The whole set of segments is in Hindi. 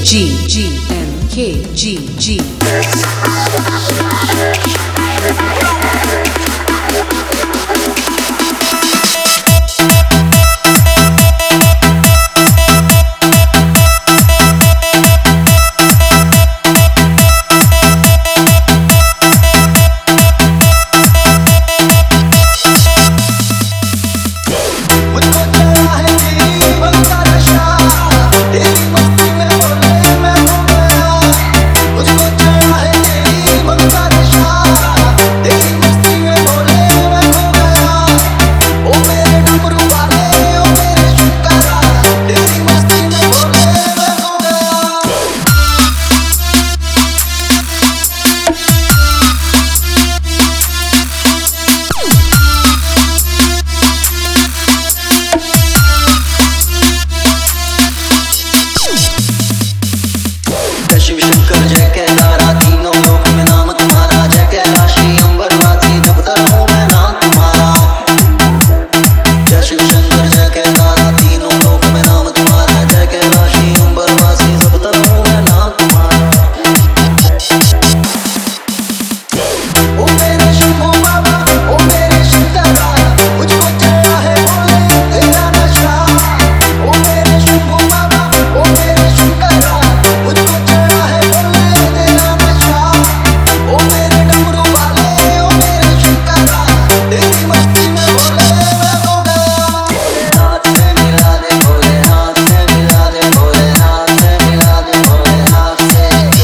MKG. शिव शंकर जय कैलारा तीनों लोक में नाम तुम्हारा, जय कैलाशी अंबरवासी जपता हूँ मैं नाम तुम्हारा। जय शिव शंकर जय कैलारा तीनों लोक में नाम तुम्हारा, जय कैलाशी अंबरवासी जपता हूँ मैं नाम तुम्हारा। ओ मेरे शंभू बाबा ओ मेरे शंकरा, मुझको चढ़ा है भोले तेरा नशा। ओ मेरे शंभू बाबा ओ मेरे शंकरा, मुझको चढ़ा है भोले तेरा नशा। ओ मेरे डमरू वाले ओ मेरे शंकरा, तेरी मस्ती में भोले मैं हो गया। हाथ से मिला दे भोले, हाथ से मिला दे भोले, हाथ से मिला दे भोले, हाथ से।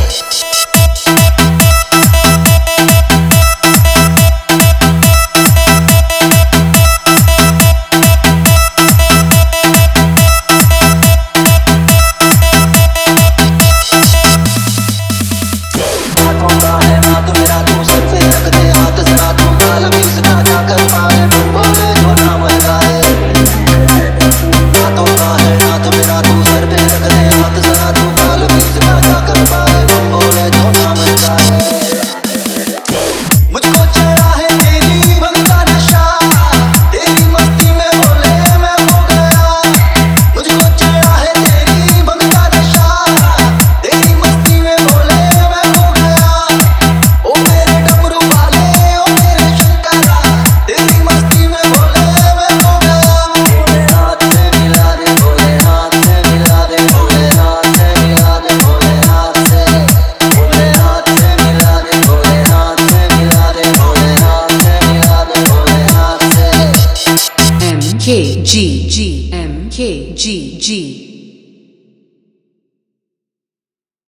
हाथों का है नाथ मेरा, तू सर पे रख दे हाथ सदा, तू काल भी सदा जाकर पाए बोले जो नाम लगाए। हाथों का है नाथ मेरा, तू सर पे रख दे हाथ सदा, तू काल भी सदा जाकर पाए बोले जो नाम लगाए। मुझको चढ़ा है तेरी भक्ति का नशा, तेरी मस्ती में भोले मैं हो गया। मुझको चढ़ा है तेरी भक्ति का नशा, तेरी मस्ती में भोले मैं हो गया। ओ मेरे डमरू वाले ओ मेरे शंकरा, तेरी मस्ती में भोले मैं हो गया। हाथ से मिला दे भोले, हाथ से मिला दे भोले, हाथ से मिला दे भोले, हाथ से। भोले हाथ से मिला दे भोले, हाथ से मिला दे भोले, हाथ से मिला दे भोले, हाथ से। MKG.